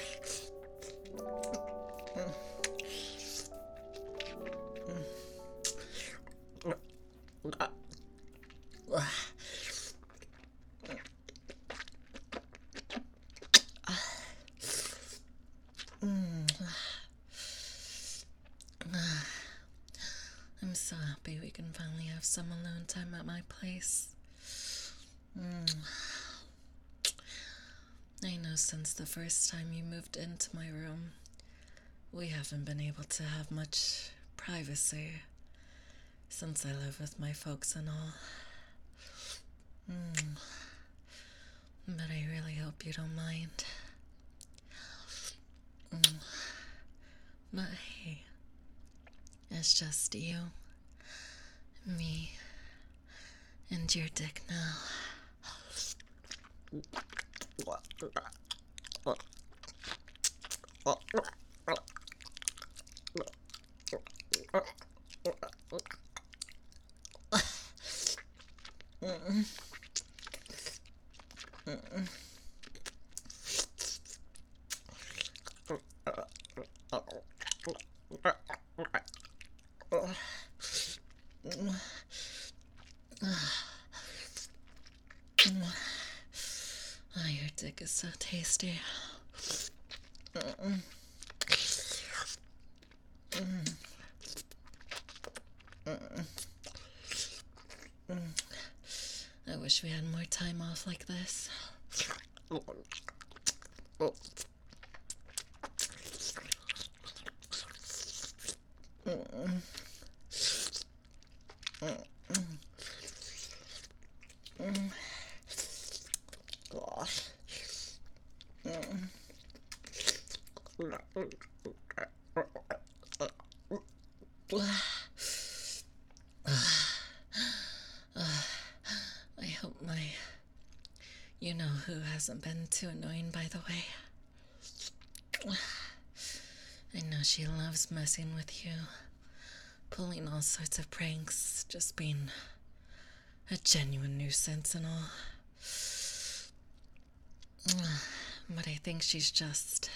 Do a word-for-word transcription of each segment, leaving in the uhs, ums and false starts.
I'm so happy we can finally have some alone time at my place. Mm. I know since the first time you moved into my room, we haven't been able to have much privacy since I live with my folks and all. Mm. But I really hope you don't mind. Mm. But hey, it's just you, me, and your dick now. Mm-mm. Mm-mm. Oh, your dick is so tasty. Mm-mm. Mm. Mm-mm. Mm. I wish we had more time off like this. Mm-mm. Mm-mm. Mm. Gosh. Mm. I hope my... You know who hasn't been too annoying, by the way. I know she loves messing with you, pulling all sorts of pranks, just being a genuine nuisance and all. But I think she's just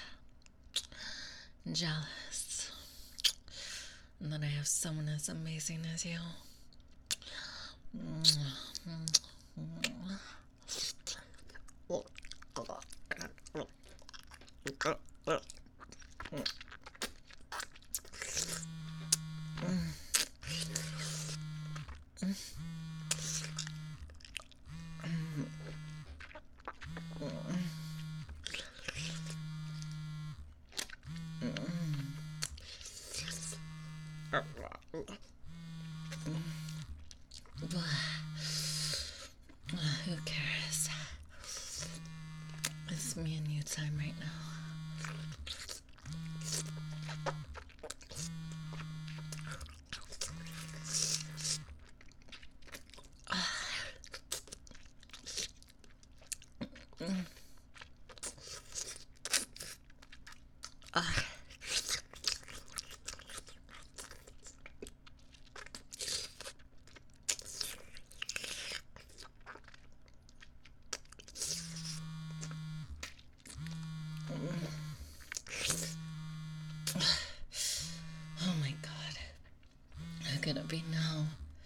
jealous that I have someone as amazing as you. Who cares? It's me and you time right now. Oh my god. How could it be now?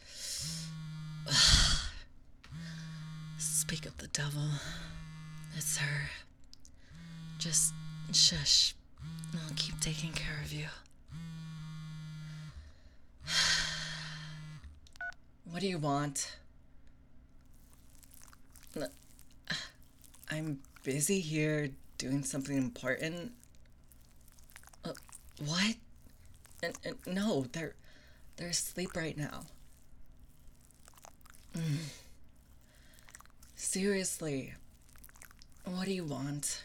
Speak of the devil. It's her. Just shush. I'll keep taking care of you. What do you want? I'm busy here doing something important. Uh, what? And, and no, they're they're asleep right now. Mm. Seriously, what do you want?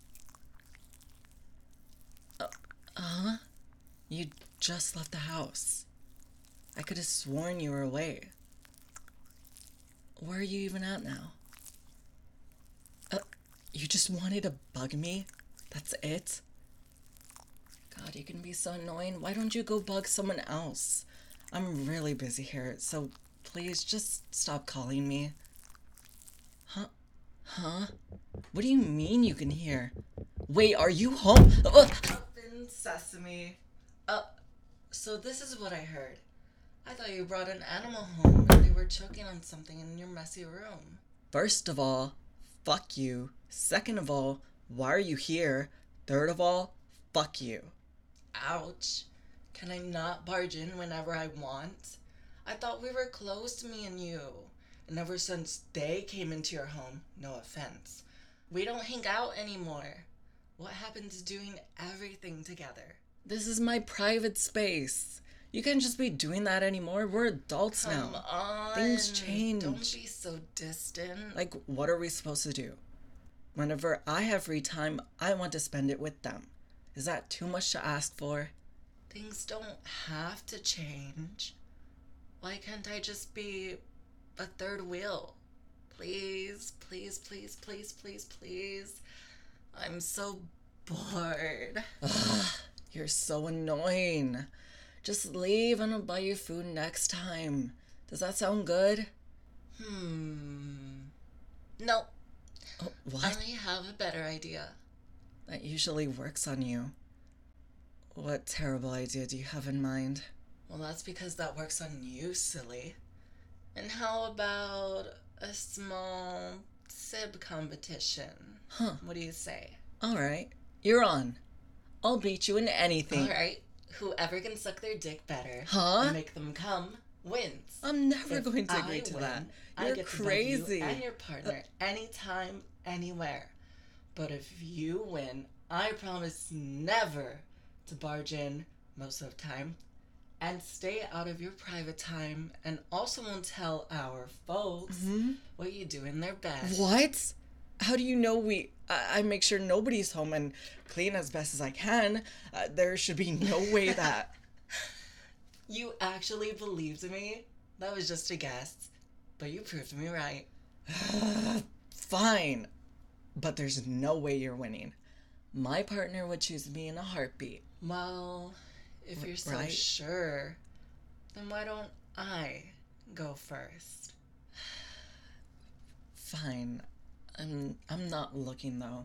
Uh, huh? You just left the house. I could have sworn you were away. Where are you even at now? Uh, you just wanted to bug me? That's it? God, you can be so annoying. Why don't you go bug someone else? I'm really busy here, so please just stop calling me. Huh? Huh? What do you mean you can hear? Wait, are you home? Uh, Open sesame. Uh, so this is what I heard. I thought you brought an animal home and they were choking on something in your messy room. First of all, fuck you. Second of all, why are you here? Third of all, fuck you. Ouch. Can I not barge in whenever I want? I thought we were close, me and you. And ever since they came into your home, no offense, we don't hang out anymore. What happened to doing everything together? This is my private space. You can't just be doing that anymore. We're adults now. Come on. Things change. Don't be so distant. Like, what are we supposed to do? Whenever I have free time, I want to spend it with them. Is that too much to ask for? Things don't have to change. Why can't I just be a third wheel? Please, please, please, please, please, please. I'm so bored. Ugh, you're so annoying. Just leave and I'll buy you food next time. Does that sound good? Hmm. No. Oh, what? I have a better idea. That usually works on you. What terrible idea do you have in mind? Well, that's because that works on you, silly. And how about a small sib competition? Huh. What do you say? All right. You're on. I'll beat you in anything. All right. Whoever can suck their dick better Huh? and make them come wins. I'm never If going to agree I to win, that. I You're get to bug crazy. you and your partner anytime, anywhere. But if you win, I promise never to barge in most of the time and stay out of your private time, and also won't tell our folks Mhm. what you do in their bed. What? How do you know we... I, I make sure nobody's home and clean as best as I can. Uh, there should be no way that... You actually believed me? That was just a guess. But you proved me right. Fine. But there's no way you're winning. My partner would choose me in a heartbeat. Well, if you're so Right? sure, then why don't I go first? Fine. I'm, I'm not looking, though.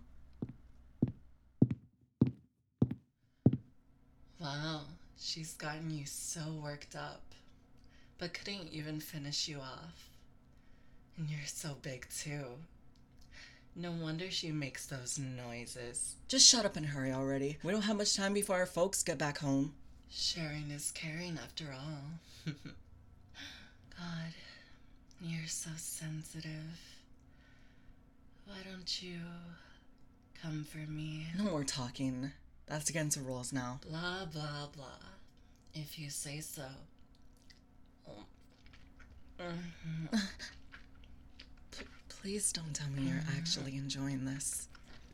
Wow, she's gotten you so worked up, but couldn't even finish you off. And you're so big, too. No wonder she makes those noises. Just shut up and hurry already. We don't have much time before our folks get back home. Sharing is caring, after all. God, you're so sensitive. Why don't you come for me? No more talking. That's against the rules now. Blah, blah, blah. If you say so. Oh. Mhm. P- please don't tell me you're actually enjoying this.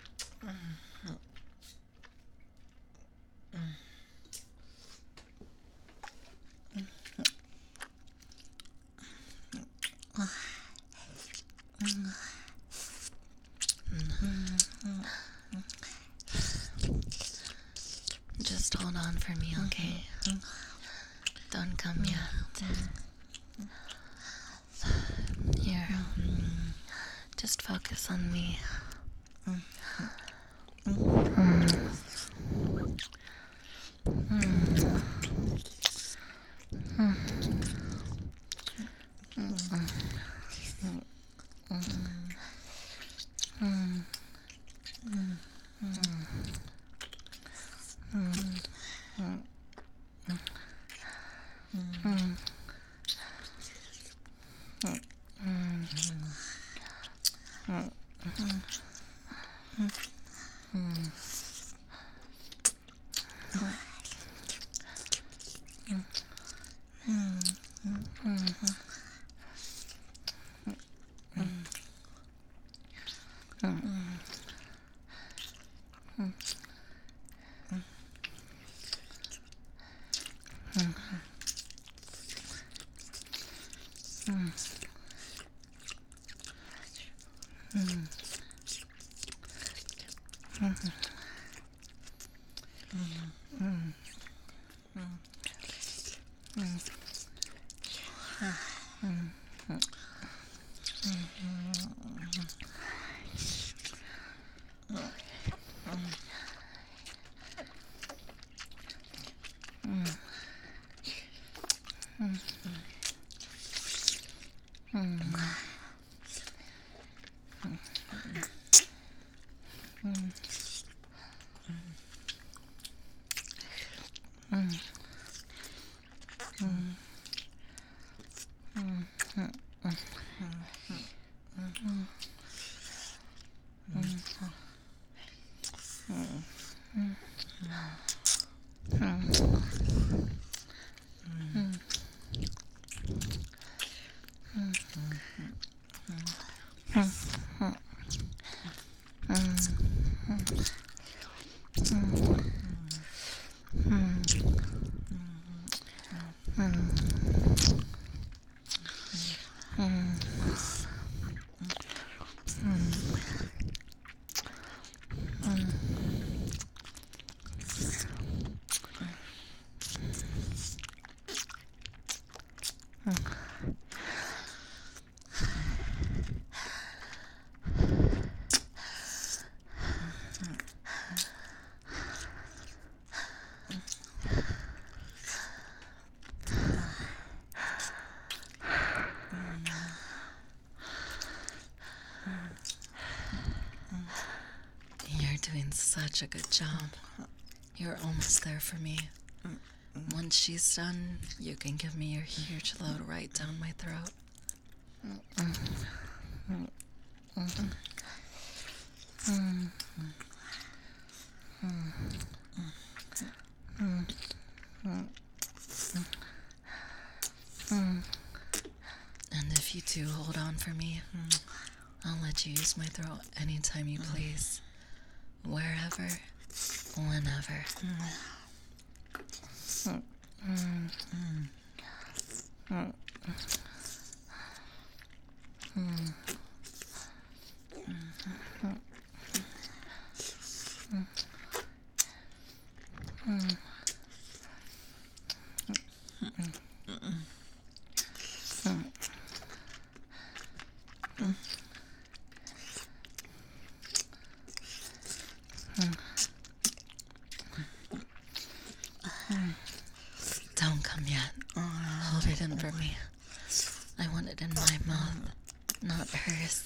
Just hold on for me, okay? Don't come yet. Here. Just focus on me. You're doing such a good job. You're almost there for me. Once she's done, you can give me your huge load right down my throat. And if you do hold on for me, I'll let you use my throat anytime you please. Wherever, whenever. Don't come yet. Hold it in for me. I want it in my mouth, not hers.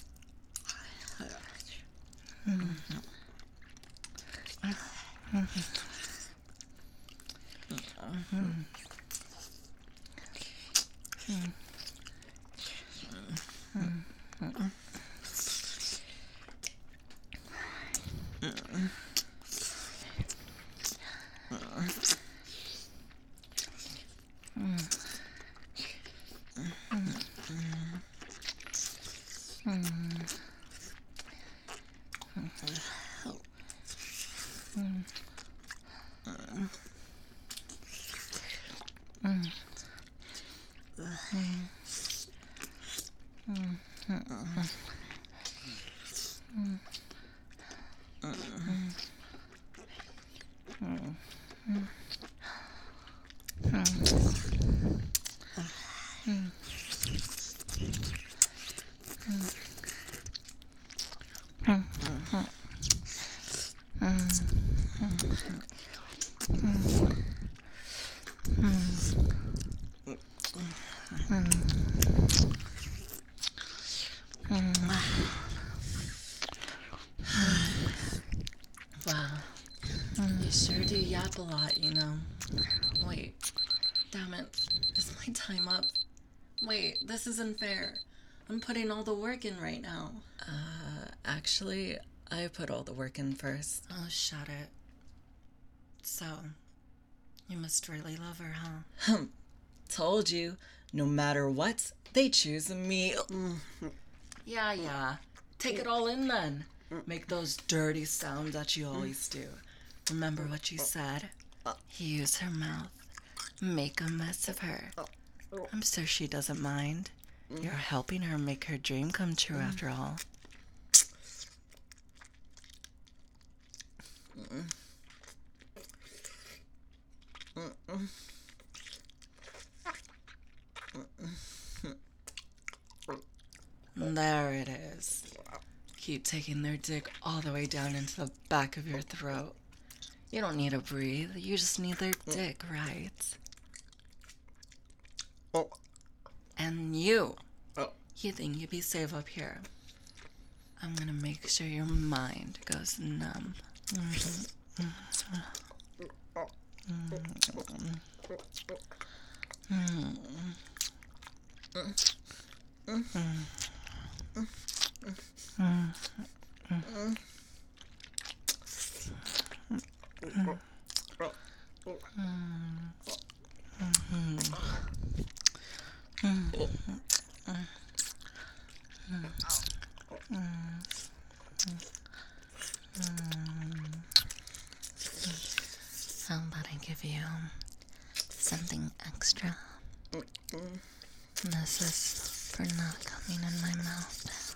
Wow. You sure do yap a lot, you know. Wait. Damn it. Is my time up? Wait, this isn't fair. I'm putting all the work in right now. Uh, actually, I put all the work in first. Oh, shut it. So, you must really love her, huh? Hm. Told you. No matter what, they choose me. Yeah, yeah. Take it all in then. Make those dirty sounds that you always do. Remember what you said? Use her mouth. Make a mess of her. I'm sure she doesn't mind. You're helping her make her dream come true after all. There it is. Keep taking their dick all the way down into the back of your throat. You don't need to breathe. You just need their dick, right? And you. You think you'd be safe up here. I'm gonna make sure your mind goes numb. Mm-hmm. Mm-hmm. How about I give you something extra? This is for not coming in my mouth.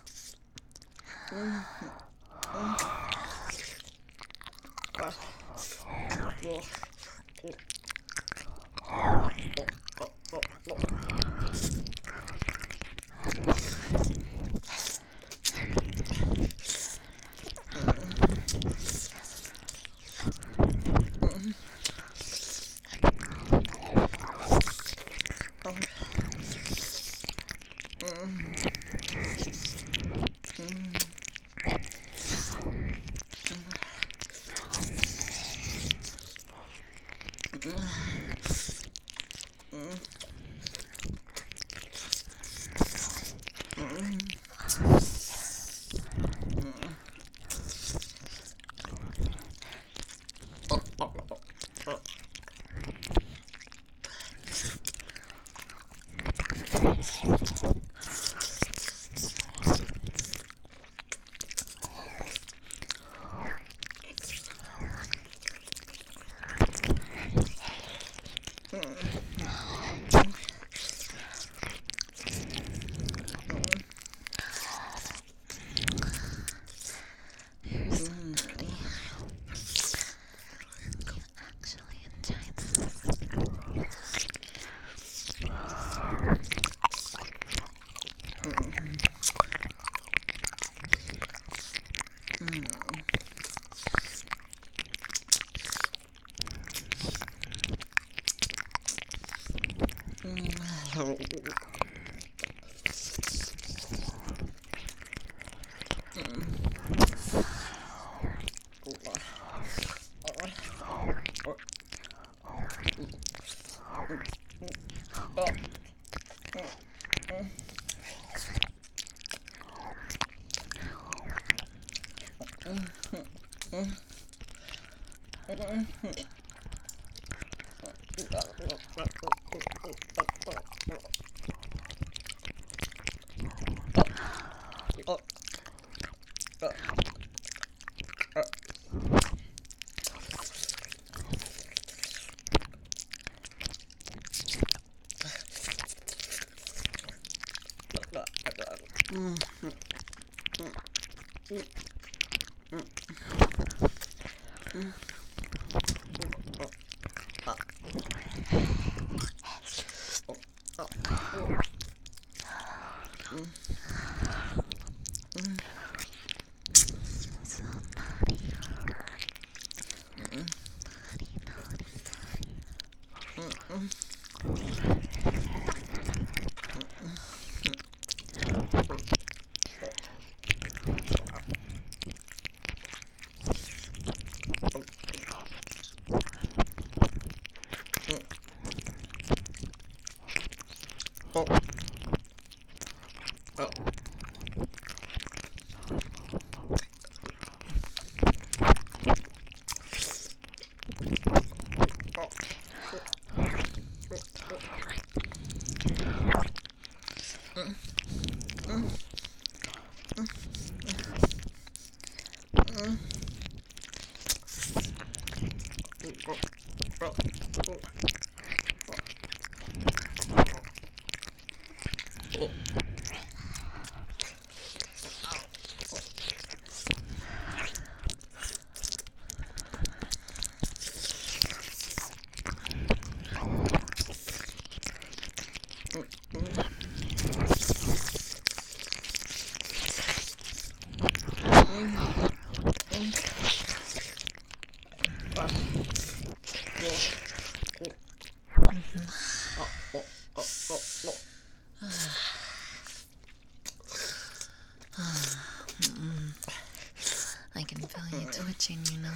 I can feel you twitching, you know.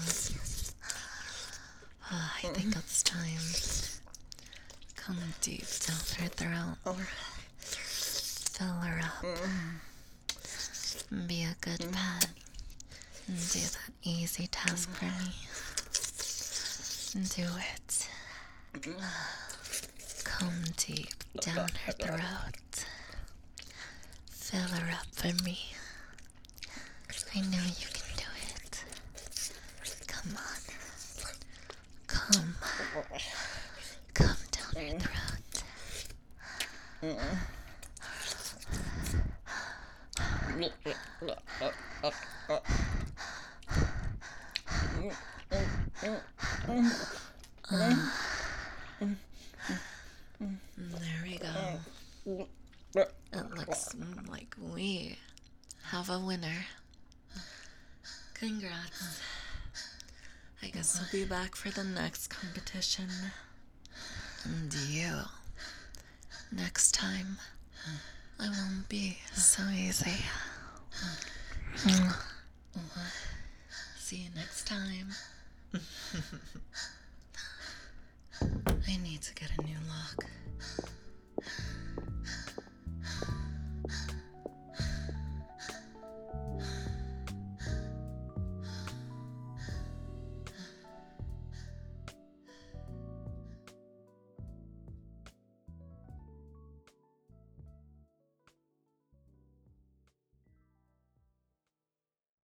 Uh, I think it's time. Come deep down her throat. Fill her up. Be a good pet. Do that easy task for me. Do it. Come deep down her throat. Fill her up for me. I know you can do it. Come on. Come. Come down her throat. There we go. It looks like we have a winner. Congrats. I guess I'll be back for the next competition. And you. Next time, I won't be so easy. See you next time. I need to get a new look.